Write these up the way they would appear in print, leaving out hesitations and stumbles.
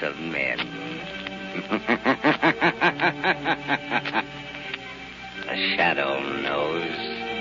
of men. The Shadow knows.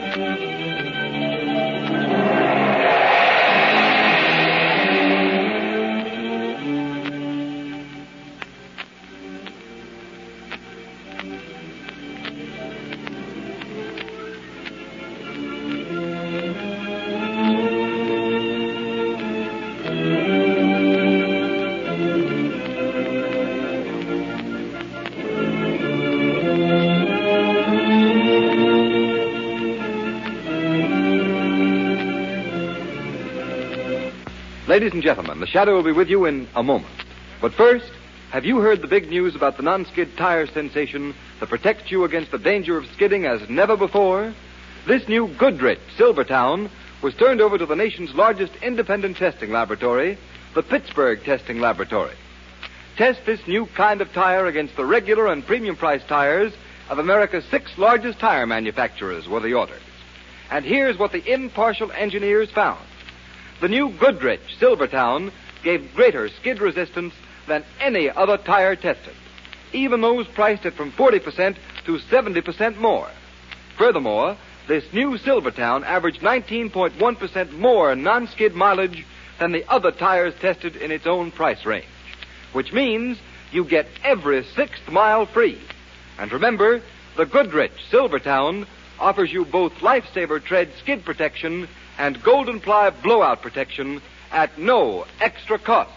Ladies and gentlemen, the Shadow will be with you in a moment. But first, have you heard the big news about the non-skid tire sensation that protects you against the danger of skidding as never before? This new Goodrich Silvertown was turned over to the nation's largest independent testing laboratory, the Pittsburgh Testing Laboratory. Test this new kind of tire against the regular and premium price tires of America's 6 largest tire manufacturers were the orders. And here's what the impartial engineers found. The new Goodrich Silvertown gave greater skid resistance than any other tire tested, even those priced at from 40% to 70% more. Furthermore, this new Silvertown averaged 19.1% more non-skid mileage than the other tires tested in its own price range, which means you get every 6th mile free. And remember, the Goodrich Silvertown offers you both Lifesaver Tread skid protection and Golden Ply blowout protection at no extra cost.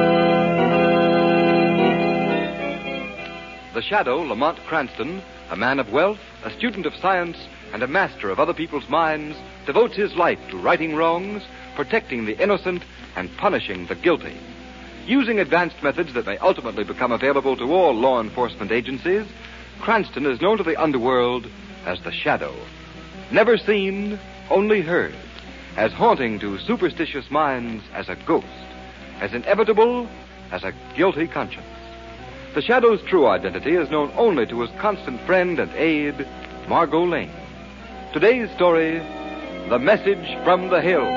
The Shadow, Lamont Cranston, a man of wealth, a student of science, and a master of other people's minds, devotes his life to righting wrongs, protecting the innocent, and punishing the guilty. Using advanced methods that may ultimately become available to all law enforcement agencies, Cranston is known to the underworld as the Shadow. Never seen, only heard. As haunting to superstitious minds as a ghost, as inevitable as a guilty conscience. The Shadow's true identity is known only to his constant friend and aide, Margot Lane. Today's story, The Message from the Hill.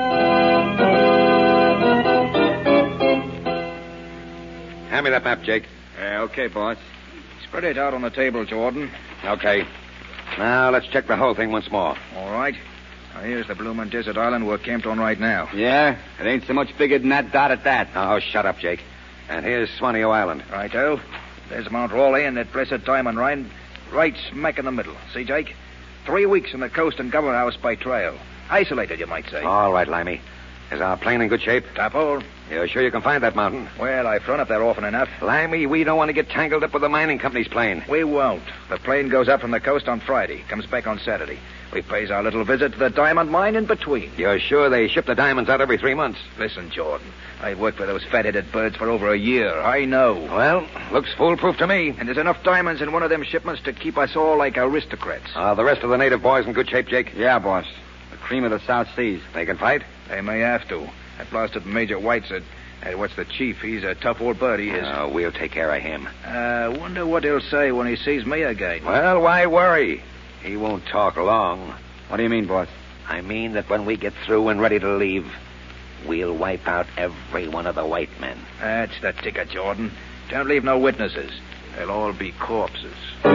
Hand me that map, Jake. Okay, boss. Spread it out on the table, Jordan. Okay. Now, let's check the whole thing once more. All right. Now, here's the bloomin' desert island we're camped on right now. Yeah, it ain't so much bigger than that dot at that. Oh, shut up, Jake. And here's Swaneo Island. Righto. There's Mount Raleigh and that blessed diamond mine right smack in the middle. See, Jake? 3 weeks from the coast and government house by trail. Isolated, you might say. All right, Limey. Is our plane in good shape? Top hole. You're sure you can find that mountain? Well, I've flown up there often enough. Limey, we don't want to get tangled up with the mining company's plane. We won't. The plane goes up from the coast on Friday, comes back on Saturday. We pays our little visit to the diamond mine in between. You're sure they ship the diamonds out every 3 months? Listen, Jordan, I've worked for those fat-headed birds for over a year. I know. Well, looks foolproof to me. And there's enough diamonds in one of them shipments to keep us all like aristocrats. Are the rest of the native boys in good shape, Jake? Yeah, boss. The cream of the South Seas. They can fight? They may have to. That blasted Major White said, what's the chief? He's a tough old bird, he is. We'll take care of him. Wonder what he'll say when he sees me again. Well, why worry? He won't talk long. What do you mean, boss? I mean that when we get through and ready to leave, we'll wipe out every one of the white men. That's the ticket, Jordan. Don't leave no witnesses. They'll all be corpses.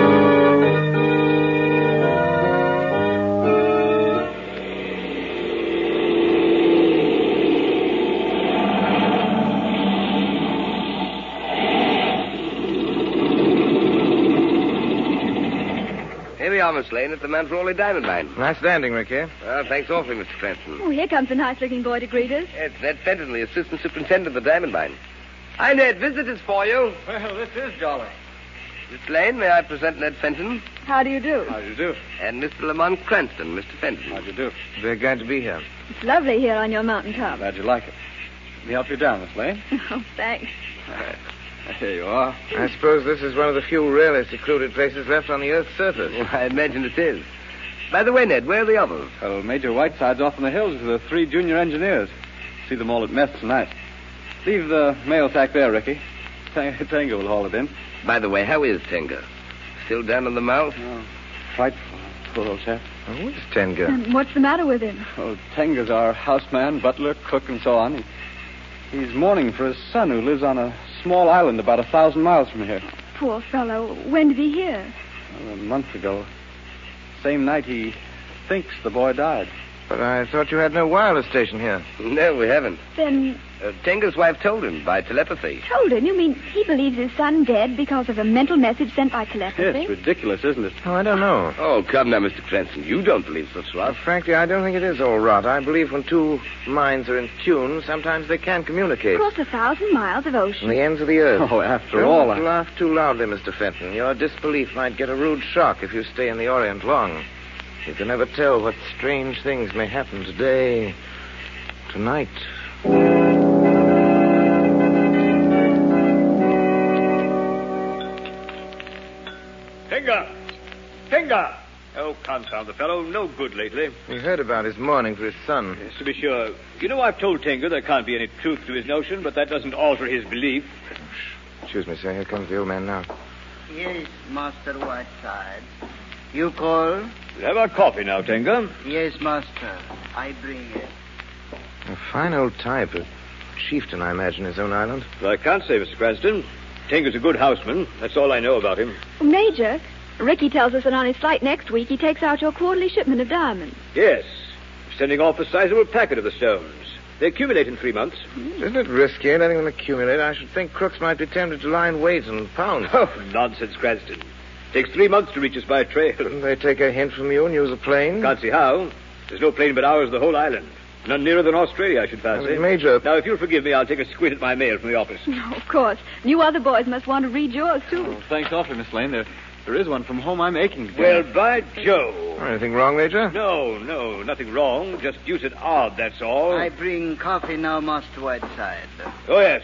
Here we are, Miss Lane, at the Mount Raleigh Diamond Mine. Nice standing, Rick, here. Well, thanks awfully, Mr. Cranston. Oh, here comes a nice-looking boy to greet us. It's Ned Fenton, the assistant superintendent of the Diamond Mine. Hi, Ned. Visitors for you. Well, this is jolly. Miss Lane, may I present Ned Fenton? How do you do? How do you do? And Mr. Lamont Cranston, Mr. Fenton. How do you do? Very glad to be here. It's lovely here on your mountaintop. Glad you like it. Let me help you down, Miss Lane. Oh, thanks. Here you are. I suppose this is one of the few really secluded places left on the Earth's surface. Well, I imagine it is. By the way, Ned, where are the others? Well, Major Whiteside's off in the hills with the 3 junior engineers. See them all at mess tonight. Leave the mail sack there, Ricky. Tenga will haul it in. By the way, how is Tenga? Still down in the mouth? Oh, frightful. Poor old chap. Oh, who's Tenga? And what's the matter with him? Oh, Tenga's our houseman, butler, cook, and so on. He's mourning for his son who lives on a small island about 1,000 miles from here. Poor fellow. When did he hear? A month ago. Same night he thinks the boy died. But I thought you had no wireless station here. No, we haven't. Then Tenga's wife told him by telepathy. told him? You mean he believes his son dead because of a mental message sent by Yeah, telepathy? it's ridiculous, isn't it? Oh, I don't know. Oh, come now, Mr. Cranston. You don't believe such Well, rot. frankly, I don't think it is all rot. I believe when two minds are in tune, sometimes they can communicate. Across 1,000 miles of From ocean. the ends of the earth. Oh, after Don't all, laugh too loudly, Mr. Fenton. Your disbelief might get a rude shock if you stay in the Orient long. You can never tell what strange things may happen today, tonight. Tenga! Oh, confound the fellow. No good lately. We heard about his mourning for his son. Yes, to be sure. You know, I've told Tenga there can't be any truth to his notion, but that doesn't alter his belief. Excuse me, sir. Here comes the old man now. Yes, Master Whiteside. You call? We'll have our coffee now, Tenga. Yes, Master. I bring it. A fine old type. A chieftain, I imagine, his own island. Well, I can't say, Mr. Cranston. Tenga's a good houseman. That's all I know about him. Major, Ricky tells us that on his flight next week he takes out your quarterly shipment of diamonds. Yes. Sending off a sizable packet of the stones. They accumulate in 3 months. Isn't it risky letting them accumulate? I should think crooks might be tempted to lie in wait and pounce. Oh, nonsense, Cranston. Takes 3 months to reach us by trail. Couldn't they take a hint from you and use a plane? Can't see how. There's no plane but ours in the whole island. None nearer than Australia, I should fancy. Major. Now, if you'll forgive me, I'll take a squint at my mail from the office. No, of course. You other boys must want to read yours, too. Oh, thanks awfully, Miss Lane. There is one from home I'm aching to get. Well, by Jove. Anything wrong, Major? No, nothing wrong. Just deuced odd, that's all. I bring coffee now, Master Whiteside. Oh, yes.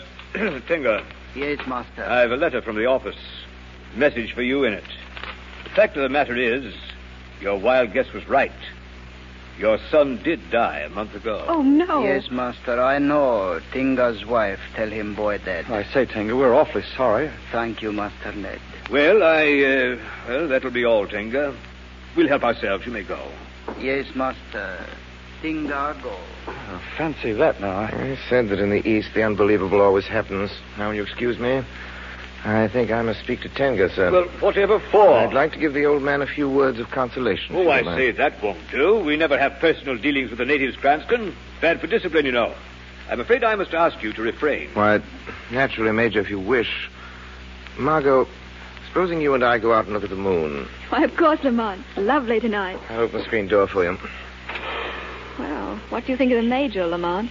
Tenga, Yes, Master. I have a letter from the office. Message for you in it. The fact of the matter is, your wild guess was right. Your son did die a month ago. Oh, no. Yes, Master, I know. Tinga's wife tell him boy dead. I say, Tenga, we're awfully sorry. Thank you, Master Ned. Well, that'll be all, Tenga. We'll help ourselves. You may go. Yes, Master. Tinga go. Oh, fancy that now. I said that in the East the unbelievable always happens. Now, will you excuse me? I think I must speak to Tenga, sir. Well, whatever for? I'd like to give the old man a few words of consolation. Oh, I say, that won't do. We never have personal dealings with the natives, Cranston. Bad for discipline, you know. I'm afraid I must ask you to refrain. Why, naturally, Major, if you wish. Margot, supposing you and I go out and look at the moon. Why, of course, Lamont. Lovely tonight. I'll open the screen door for you. Well, what do you think of the Major, Lamont?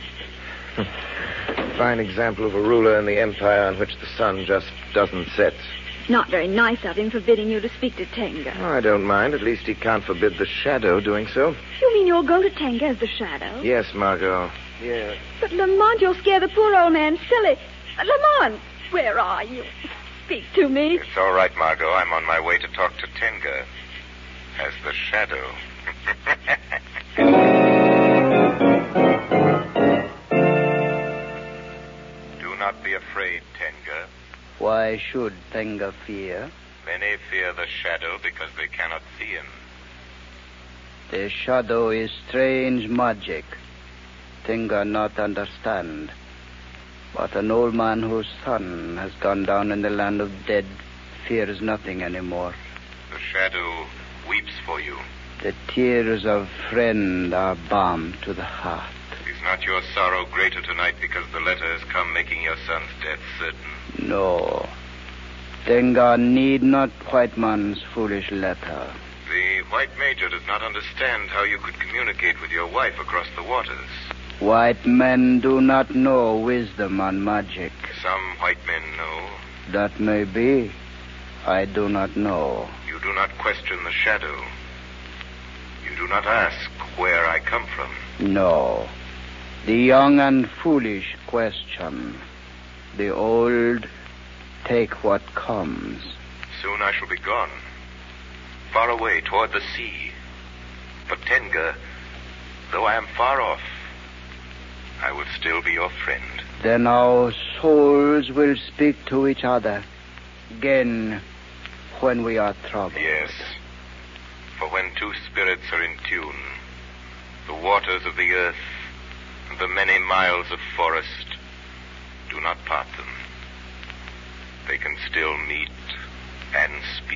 Fine example of a ruler in the empire on which the sun just doesn't set. It's not very nice of him forbidding you to speak to Tenga. Oh, I don't mind. At least he can't forbid the shadow doing so. You mean you'll go to Tenga as the shadow? Yes, Margot. Yes. But, Lamont, you'll scare the poor old man silly. Lamont, where are you? Speak to me. It's all right, Margot. I'm on my way to talk to Tenga as the shadow. Do not be afraid, Tenga. Why should Tenga fear? Many fear the shadow because they cannot see him. The shadow is strange magic. Tenga not understand. But an old man whose son has gone down in the land of dead fears nothing anymore. The shadow weeps for you. The tears of friend are balm to the heart. Is not your sorrow greater tonight because the letter has come making your son's death certain? No. Tenga need not white man's foolish letter. The white major does not understand how you could communicate with your wife across the waters. White men do not know wisdom and magic. Some white men know. That may be. I do not know. You do not question the shadow. You do not ask where I come from. No. The young and foolish question. The old take what comes. Soon I shall be gone. Far away toward the sea. But Tenga, though I am far off, I will still be your friend. Then our souls will speak to each other again when we are troubled. Yes. For when two spirits are in tune, the waters of the earth and the many miles of forest do not part them. they can still meet and speak.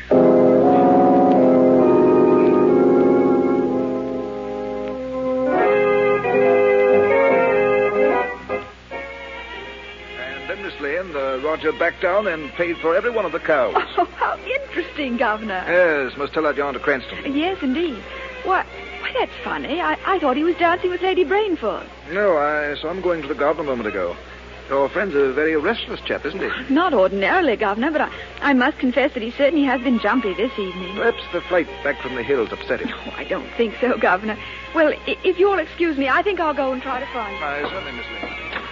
And then, Miss Lane, the Roger backed down and paid for every one of the cows. Oh, how interesting, Governor. Yes, must tell that yarn to Cranston. Yes, indeed. Why, that's funny. I thought he was dancing with Lady Brainford. No, I saw him going to the garden a moment ago. Your friend's a very restless chap, isn't he? Not ordinarily, Governor, but I must confess that he certainly has been jumpy this evening. Perhaps the flight back from the hills upset him. Oh, I don't think so, Governor. Well, if you'll excuse me, I think I'll go and try to find him. Certainly, Miss Lane.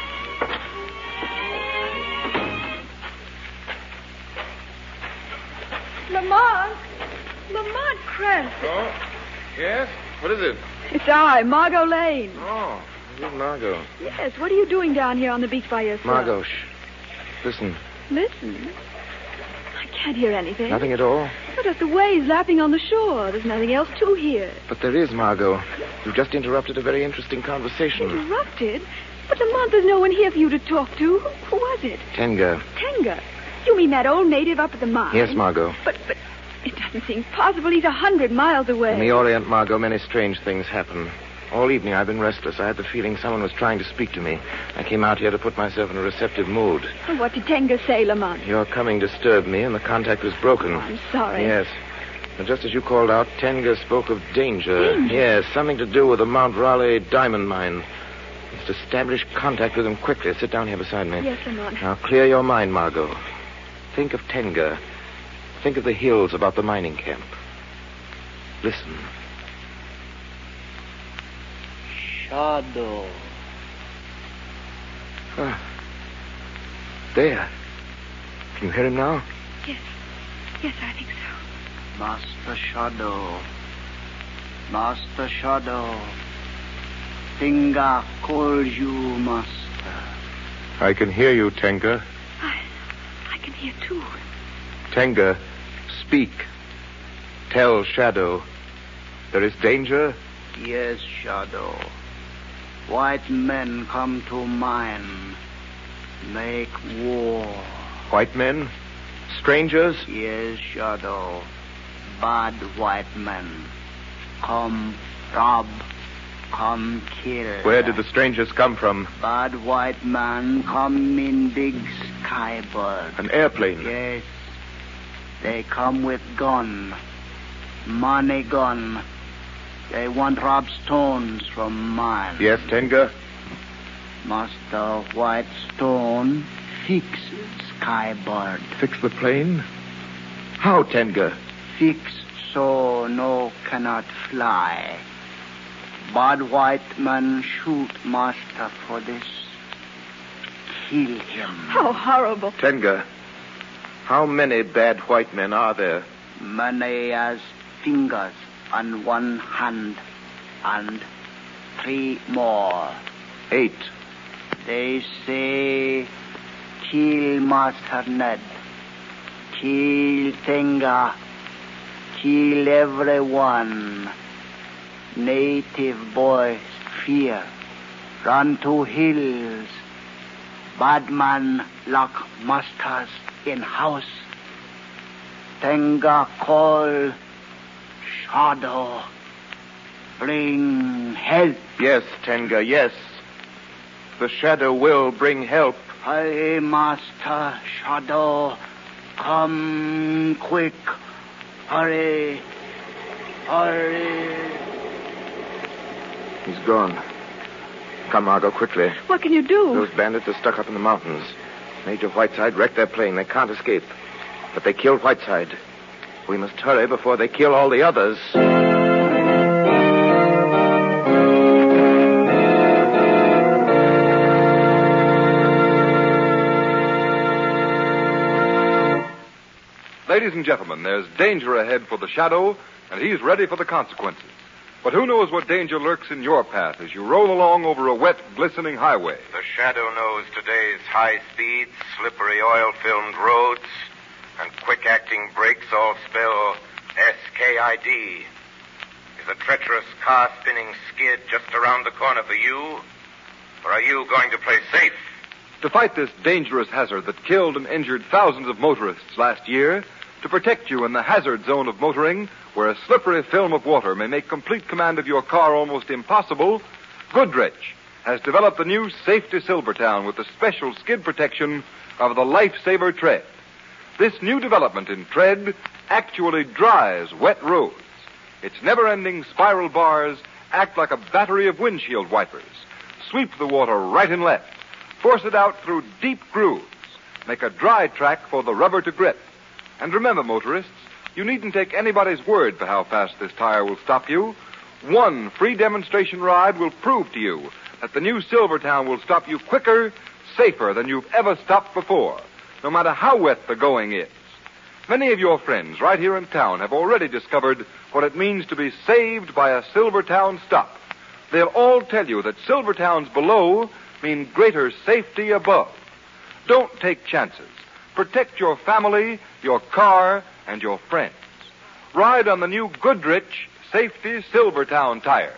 Lamont Cranston. Oh? Yes? What is it? It's I, Margot Lane. Oh, you, Margot. Yes, what are you doing down here on the beach by yourself? Margot, shh. Listen. Listen? I can't hear anything. Nothing at all? Oh, just the waves lapping on the shore. There's nothing else to hear. But there is, Margot. You've just interrupted a very interesting conversation. Interrupted? But Lamont, there's no one here for you to talk to. Who was it? Tenga. Tenga? You mean that old native up at the mine? Yes, Margot. But it doesn't seem possible. He's 100 miles away. In the Orient, Margot, many strange things happen. All evening I've been restless. I had the feeling someone was trying to speak to me. I came out here to put myself in a receptive mood. Well, what did Tenga say, Lamont? Your coming disturbed me, and the contact was broken. Oh, I'm sorry. Yes. And just as you called out, Tenga spoke of danger. Danger? Yes, something to do with the Mount Raleigh diamond mine. Let's establish contact with him quickly. Sit down here beside me. Yes, Lamont. Now, clear your mind, Margot. Think of Tenga. Think of the hills about the mining camp. Listen. Shadow. There. Can you hear him now? Yes. Yes, I think so. Master Shadow. Master Shadow. Tenga calls you, Master. I can hear you, Tenga. I can hear, too. Tenga, speak. Tell Shadow. There is danger? Yes, Shadow. White men come to mine. Make war. White men? Strangers? Yes, Shadow. Bad white men. Come rob. Come kill. Where did the strangers come from? Bad white man come in big skybird. An airplane? Yes. They come with gun. Money gun. They want rob stones from mine. Yes, Tenga? Master White Stone fix skybird. Fix the plane? How, Tenga? Fix so no cannot fly. Bad white man shoot master for this. Kill him. How horrible. Tenga, how many bad white men are there? Many as fingers on one hand and 3 more. 8. They say kill Master Ned. Kill Tenga. Kill everyone. Native boys fear. Run to hills. Bad man lock masters in house. Tenga call. Shadow. Bring help. Yes, Tenga, yes. The Shadow will bring help. Hey, Master Shadow. Come quick. Hurry. Hurry. He's gone. Come, Margot, quickly. What can you do? Those bandits are stuck up in the mountains. Major Whiteside wrecked their plane. They can't escape. But they killed Whiteside. We must hurry before they kill all the others. Ladies and gentlemen, there's danger ahead for the Shadow, and he's ready for the consequences. But who knows what danger lurks in your path as you roll along over a wet, glistening highway? The Shadow knows today's high speeds, slippery oil-filmed roads, and quick-acting brakes all spell SKID. Is a treacherous car-spinning skid just around the corner for you? Or are you going to play safe To fight this dangerous hazard that killed and injured thousands of motorists last year, to protect you in the hazard zone of motoring, where a slippery film of water may make complete command of your car almost impossible, Goodrich has developed the new Safety Silvertown with the special skid protection of the Lifesaver Tread. This new development in tread actually dries wet roads. Its never-ending spiral bars act like a battery of windshield wipers. Sweep the water right and left. Force it out through deep grooves. Make a dry track for the rubber to grip. And remember, motorists, you needn't take anybody's word for how fast this tire will stop you. One free demonstration ride will prove to you that the new Silvertown will stop you quicker, safer than you've ever stopped before, no matter how wet the going is. Many of your friends right here in town have already discovered what it means to be saved by a Silvertown stop. They'll all tell you that Silvertowns below mean greater safety above. Don't take chances. Protect your family, your car, and your friends. Ride on the new Goodrich Safety Silvertown tires.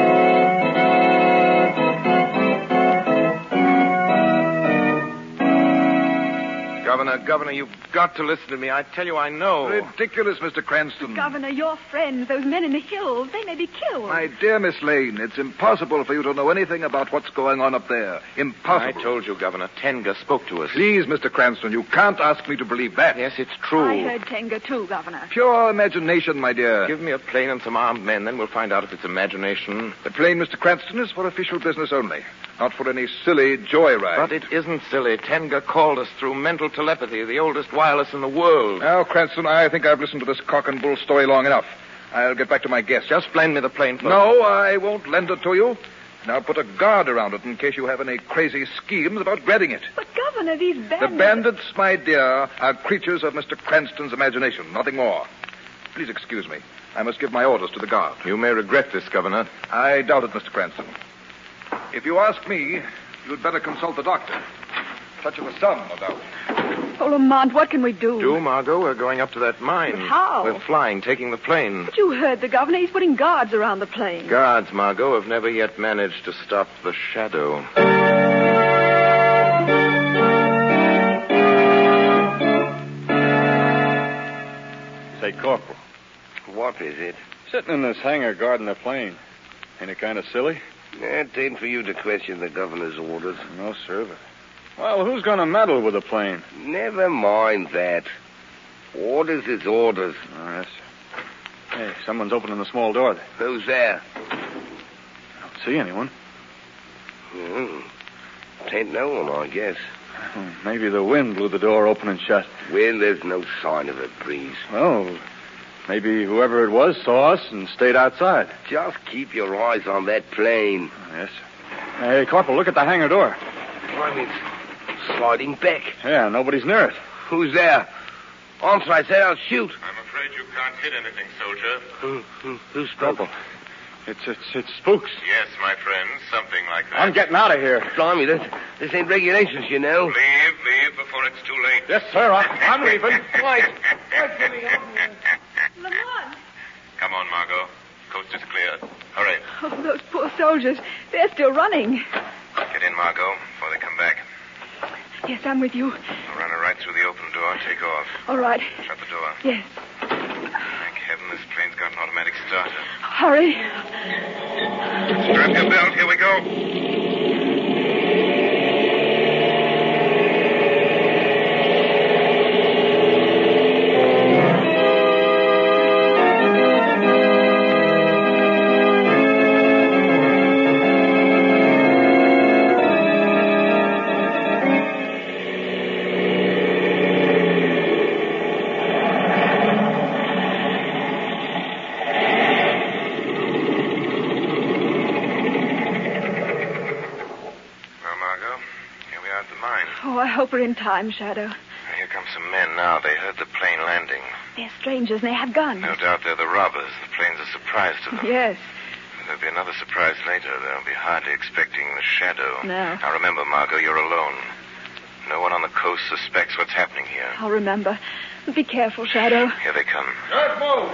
Governor, you've got to listen to me. I tell you, I know. Ridiculous, Mr. Cranston. Governor, your friends, those men in the hills, they may be killed. My dear Miss Lane, it's impossible for you to know anything about what's going on up there. Impossible. I told you, Governor. Tenga spoke to us. Please, Mr. Cranston, you can't ask me to believe that. Yes, it's true. I heard Tenga too, Governor. Pure imagination, my dear. Give me a plane and some armed men, then we'll find out if it's imagination. The plane, Mr. Cranston, is for official business only. Not for any silly joyride. But it isn't silly. Tenga called us through mental telepathy, the oldest wireless in the world. Now, Cranston, I think I've listened to this cock and bull story long enough. I'll get back to my guest. Just lend me the plane first. No, I won't lend it to you. Now put a guard around it in case you have any crazy schemes about grabbing it. But, Governor, these bandits... The bandits, my dear, are creatures of Mr. Cranston's imagination, nothing more. Please excuse me. I must give my orders to the guard. You may regret this, Governor. I doubt it, Mr. Cranston. If you ask me, you'd better consult the doctor. Touch of the sun, no doubt. Oh, Lamont, what can we do? Do, Margot? We're going up to that mine. But how? We're flying, taking the plane. But you heard the governor. He's putting guards around the plane. Guards, Margot, have never yet managed to stop the shadow. Say, Corporal. What is it? Sitting in this hangar guarding the plane. Ain't it kind of silly? It ain't for you to question the governor's orders. No, sir. Well, who's going to meddle with the plane? Never mind that. Orders is orders. Oh, yes, sir. Hey, someone's opening the small door there. Who's there? I don't see anyone. Ain't no one, I guess. Maybe the wind blew the door open and shut. Well, there's no sign of it, Breeze. Well, maybe whoever it was saw us and stayed outside. Just keep your eyes on that plane. Oh, yes, sir. Hey, Corporal, look at the hangar door. I mean, it's sliding back. Yeah, nobody's near it. Who's there? Answer, I say, I'll shoot. I'm afraid you can't hit anything, soldier. Who spoke? Corporal, it's spooks. Yes, my friend, something like that. I'm getting out of here. Blimey, this ain't regulations, you know. Leave before it's too late. Yes, sir, I'm leaving. Right. Lamont! Come on, Margot. Coast is clear. Hurry. Oh, those poor soldiers. They're still running. Get in, Margot, before they come back. Yes, I'm with you. We'll run her right through the open door and take off. All right. Shut the door. Yes. Thank heaven this plane's got an automatic starter. Hurry. Strap your belt. Here we go. Oh, I hope we're in time, Shadow. Here come some men now. They heard the plane landing. They're strangers and they have guns. No doubt they're the robbers. The plane's a surprise to them. Yes. There'll be another surprise later. They'll be hardly expecting the shadow. No. Now remember, Margot, you're alone. No one on the coast suspects what's happening here. I'll remember. Be careful, Shadow. Here they come. Don't move.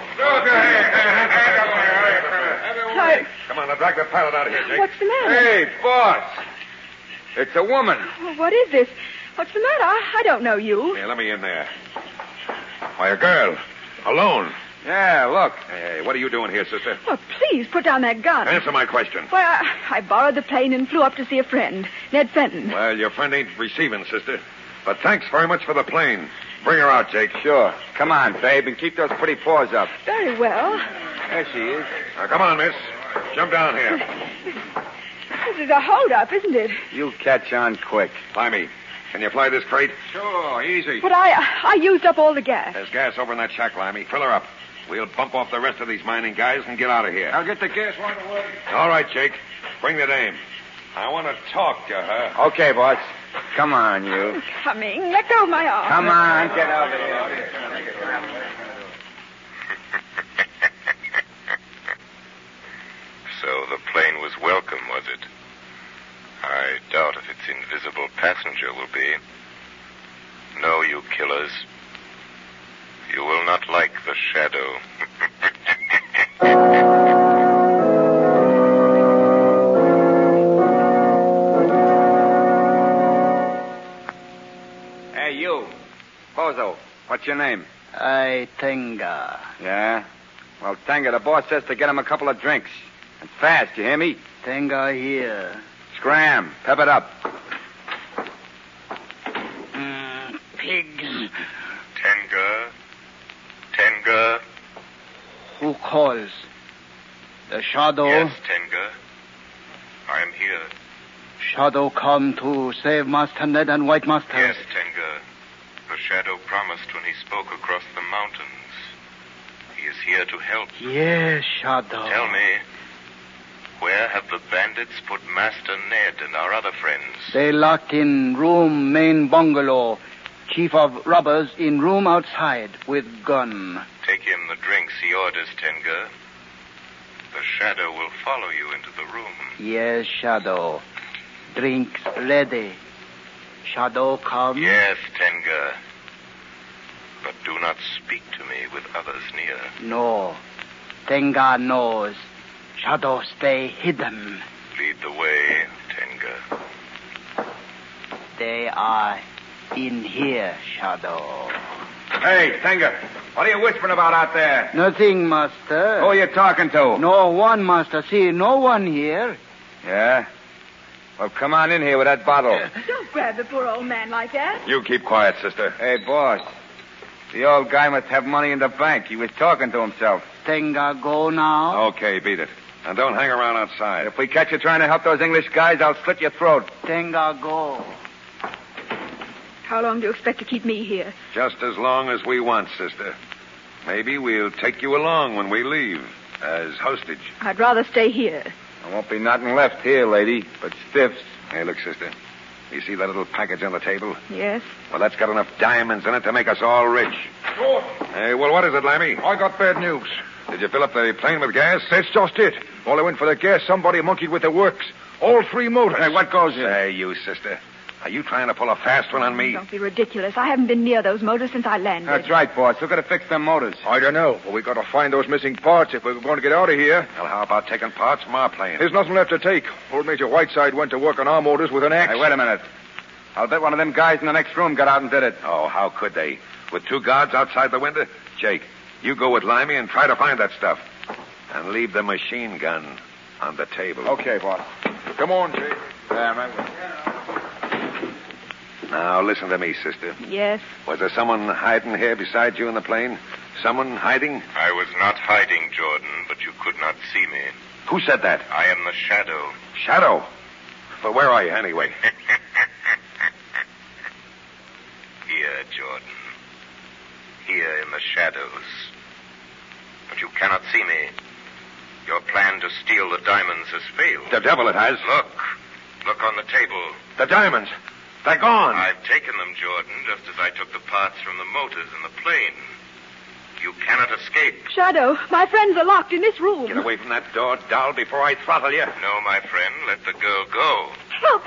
Hi. Come on, now drag the pilot out of here, Jake. What's the matter? Hey, boss. It's a woman. Well, what is this? What's the matter? I don't know you. Here, let me in there. Why, a girl. Alone. Yeah, look. Hey, what are you doing here, sister? Oh, please, put down that gun. Answer my question. Well, I borrowed the plane and flew up to see a friend, Ned Fenton. Well, your friend ain't receiving, sister. But thanks very much for the plane. Bring her out, Jake. Sure. Come on, babe, and keep those pretty paws up. Very well. There she is. Now, come on, miss. Jump down here. This is a hold-up, isn't it? You catch on quick. Limey, can you fly this crate? Sure, easy. But I used up all the gas. There's gas over in that shack, Limey. Fill her up. We'll bump off the rest of these mining guys and get out of here. I'll get the gas right away. All right, Jake. Bring the dame. I want to talk to her. Okay, boss. Come on, you. I'm coming. Let go of my arm. Come on, get over here. So the plane was welcome, was it? I doubt if its invisible passenger will be. No, you killers. You will not like the shadow. Hey, you. Bozo, what's your name? Tenga. Yeah? Well, Tenga, the boss says to get him a couple of drinks. And fast, you hear me? Tenga here. Scram. Pep it up. Pigs. Tenga. Who calls? The Shadow? Yes, Tenga. I am here. Shadow come to save Master Ned and White Master. Yes, Tenga. The Shadow promised when he spoke across the mountains. He is here to help. Yes, Shadow. Tell me, where have the bandits put Master Ned and our other friends? They locked in room main bungalow. Chief of robbers in room outside with gun. Take him the drinks he orders, Tenga. The Shadow will follow you into the room. Yes, Shadow. Drinks ready. Shadow come. Yes, Tenga. But do not speak to me with others near. No. Tenga knows. Shadow stay hidden. Lead the way, Tenga. They are in here, Shadow. Hey, Tenga, what are you whispering about out there? Nothing, Master. Who are you talking to? No one, Master. See, no one here. Yeah? Well, come on in here with that bottle. Don't grab the poor old man like that. You keep quiet, sister. Hey, boss. The old guy must have money in the bank. He was talking to himself. Tenga go now. Okay, beat it. And don't hang around outside. If we catch you trying to help those English guys, I'll slit your throat. Tenga go. How long do you expect to keep me here? Just as long as we want, sister. Maybe we'll take you along when we leave, as hostage. I'd rather stay here. There won't be nothing left here, lady, but stiffs. Hey, look, sister. You see that little package on the table? Yes. Well, that's got enough diamonds in it to make us all rich. Oh, Hey, well, what is it, Lammy? I got bad news. Did you fill up the plane with gas? That's just it. While I went for the gas, somebody monkeyed with the works. All three motors. Hey, what goes in? Say, you sister. Are you trying to pull a fast one on me? Don't be ridiculous. I haven't been near those motors since I landed. That's right, boss. We're going to fix them motors. I don't know, but we got to find those missing parts if we're going to get out of here. Well, how about taking parts from our plane? There's nothing left to take. Old Major Whiteside went to work on our motors with an axe. Hey, wait a minute. I'll bet one of them guys in the next room got out and did it. Oh, how could they? With two guards outside the window? Jake, you go with Limey and try to find that stuff. And leave the machine gun on the table. Okay, boss. Come on, Jake. Now, listen to me, sister. Yes. Was there someone hiding here beside you in the plane? Someone hiding? I was not hiding, Jordan, but you could not see me. Who said that? I am the Shadow. Shadow? But where are you, anyway? Here, Jordan. Here in the shadows. But you cannot see me. Your plan to steal the diamonds has failed. The devil it has. Look. Look on the table. The diamonds. They're gone. I've taken them, Jordan, just as I took the parts from the motors in the plane. You cannot escape. Shadow, my friends are locked in this room. Get away from that door, doll, before I throttle you. No, my friend, let the girl go. Oh,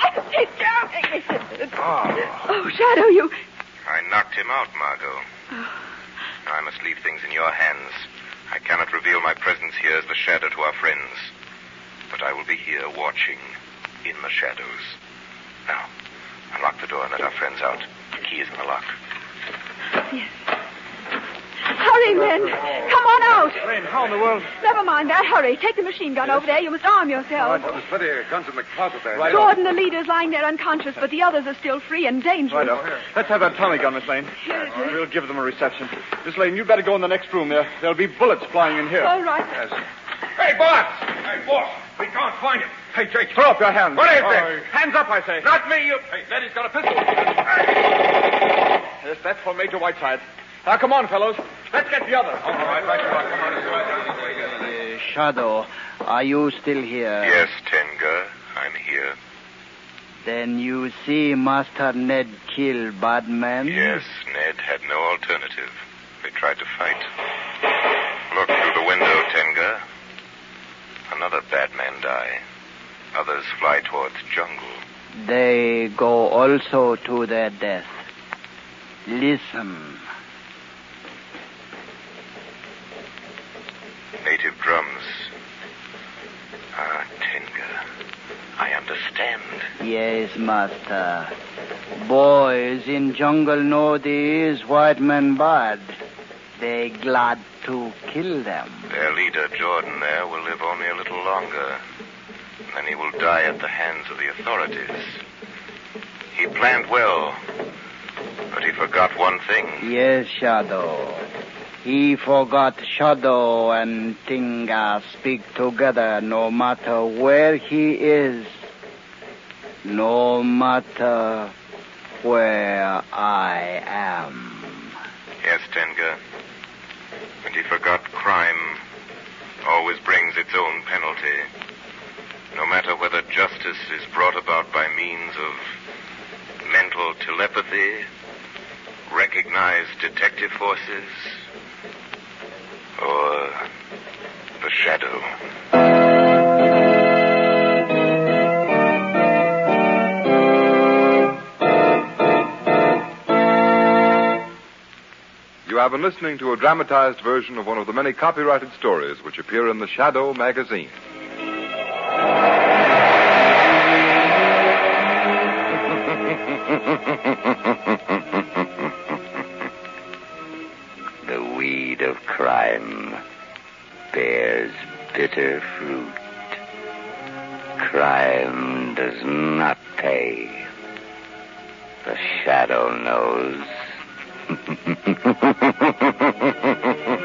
oh, Shadow, you... I knocked him out, Margot. Now I must leave things in your hands. I cannot reveal my presence here as the Shadow to our friends. But I will be here watching in the shadows. Now, unlock the door and let our friends out. The key is in the lock. Yes. Hurry, men. Come on out. Lane, how in the world? Never mind that. Hurry. Take the machine gun over there. You must arm yourself. There's plenty of guns in the closet there. Jordan, the leader's lying there unconscious, but the others are still free and dangerous. Let's have that Tommy gun, Miss Lane. Here it is. We'll give them a reception. Miss Lane, you'd better go in the next room. There'll be bullets flying in here. All right. Yes. Hey, boss! Hey, boss! We can't find him. Hey, Jake. Throw up your hands. What is this? Hands up, I say. Not me, you... Hey, Letty's got a pistol. Yes, that's for Major Whiteside. Now, come on, fellows. Let's get the others. All right, right. Come on. Shadow, are you still here? Yes, Tenga, I'm here. Then you see Master Ned kill bad men? Yes, Ned had no alternative. They tried to fight. Look through the window, Tenga. Another bad man die. Others fly towards jungle. They go also to their death. Listen. Native drums. Ah, Tenga. I understand. Yes, Master. Boys in jungle know these white men bad. They glad to kill them. Their leader, Jordan, there, will live only a little longer. And then he will die at the hands of the authorities. He planned well, but he forgot one thing. Yes, Shadow. He forgot Shadow and Tinga speak together no matter where he is, no matter where I am. Yes, Tenga. And he forgot crime always brings its own penalty. No matter whether justice is brought about by means of mental telepathy, recognized detective forces, or the shadow. You have been listening to a dramatized version of one of the many copyrighted stories which appear in the Shadow magazine. The weed of crime bears bitter fruit. Crime does not pay. The shadow knows.